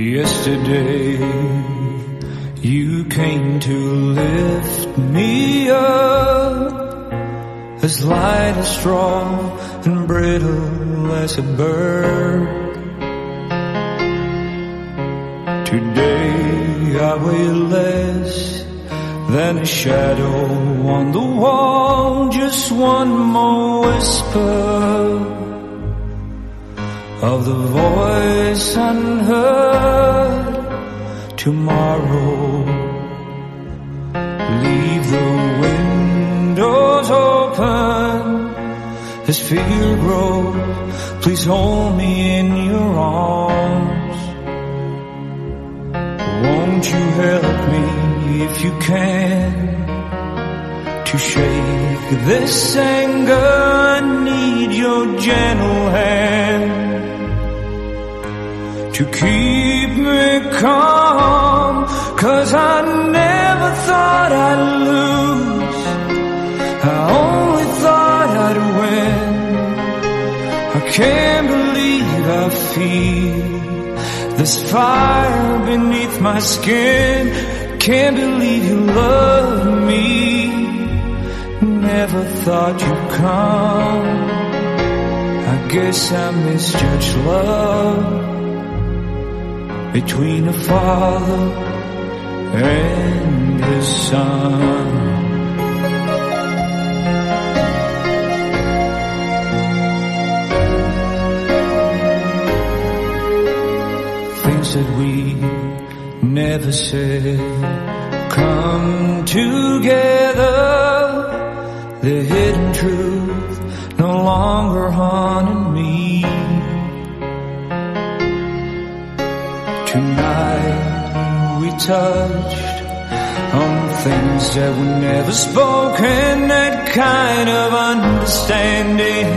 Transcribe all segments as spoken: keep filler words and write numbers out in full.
Yesterday you came to lift me up, as light as straw and brittle as a bird. Today I weigh less than a shadow on the wall, just one more whisper of the voice unheard. Tomorrow, leave the windows open as fear grows. Please hold me in your arms. Won't you help me if you can to shake this anger? I need your gentle hand to keep me calm, 'cause I never thought I'd lose, I only thought I'd win. I can't believe I feel this fire beneath my skin. Can't believe you love me, never thought you'd come. I guess I misjudged love between a father and his son. Things that we never said come together. The hidden truth no longer haunting me. Tonight we touched on things that were never spoken. That kind of understanding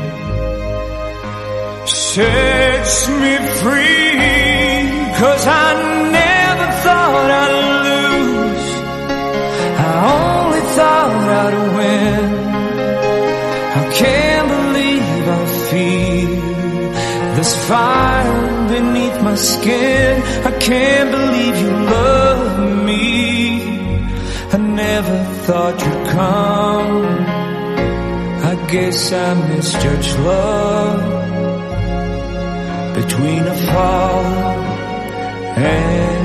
sets me free, 'cause I never thought I'd lose, I only thought I'd win. I can't believe I feel this fire beneath my skin. I can't believe you love me, I never thought you'd come. I guess I misjudged love between a father and